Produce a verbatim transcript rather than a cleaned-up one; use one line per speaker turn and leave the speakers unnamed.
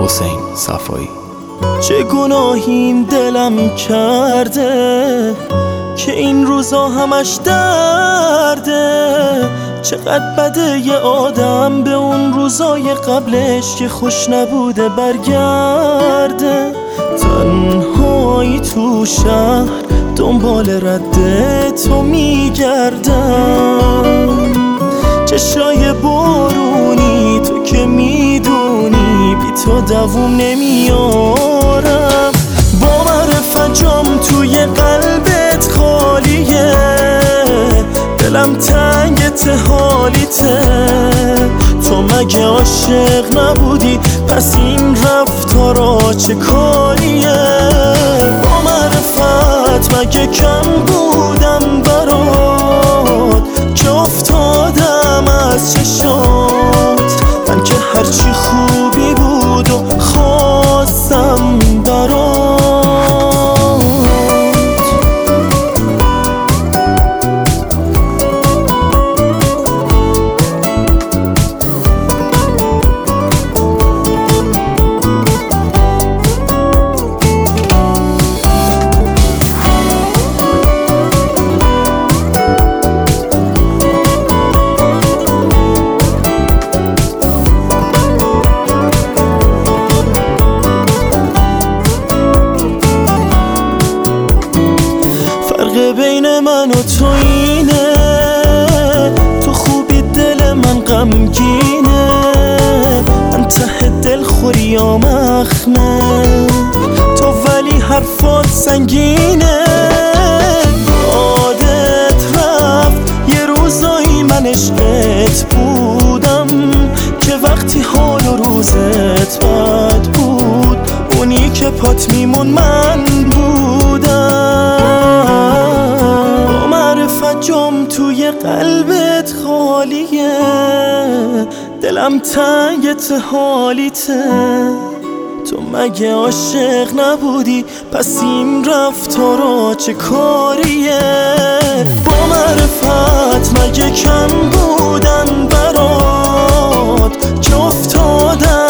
حسین صفایی.
چه گناهیم دلم کرده که این روزا همش درده، چقدر بده یه آدم به اون روزای قبلش که خوش نبوده برگرده. تنهایی تو شهر دنبال رد تو میگردم، چشای بارونی تو که میدونی بی تو دووم نمیارم. با معرفت جام توی قلبت خالیه، دلم تنگت حالیته. تو مگه عاشق نبودی؟ پس این رفتارا چه کاریه؟ با معرفت مگه کم بودم برات که افتادم از چشات؟ من که هرچی خوبی بود و خواستم برات. بین من و تو اینه، تو خوبی دل من غمگینه، من ته دل خوریم اخمه، تو ولی حرفات سنگینه. یادت رفت یه روزایی من عشقت بودم که وقتی حال و روزت بد بود، اونی که پات میمون من بودم. جام توی قلبت خالیه، دلم تنگت حالیته. تو مگه عاشق نبودی؟ پس این رفتارا چه کاریه؟ با معرفت مگه کم بودن برات که افتادم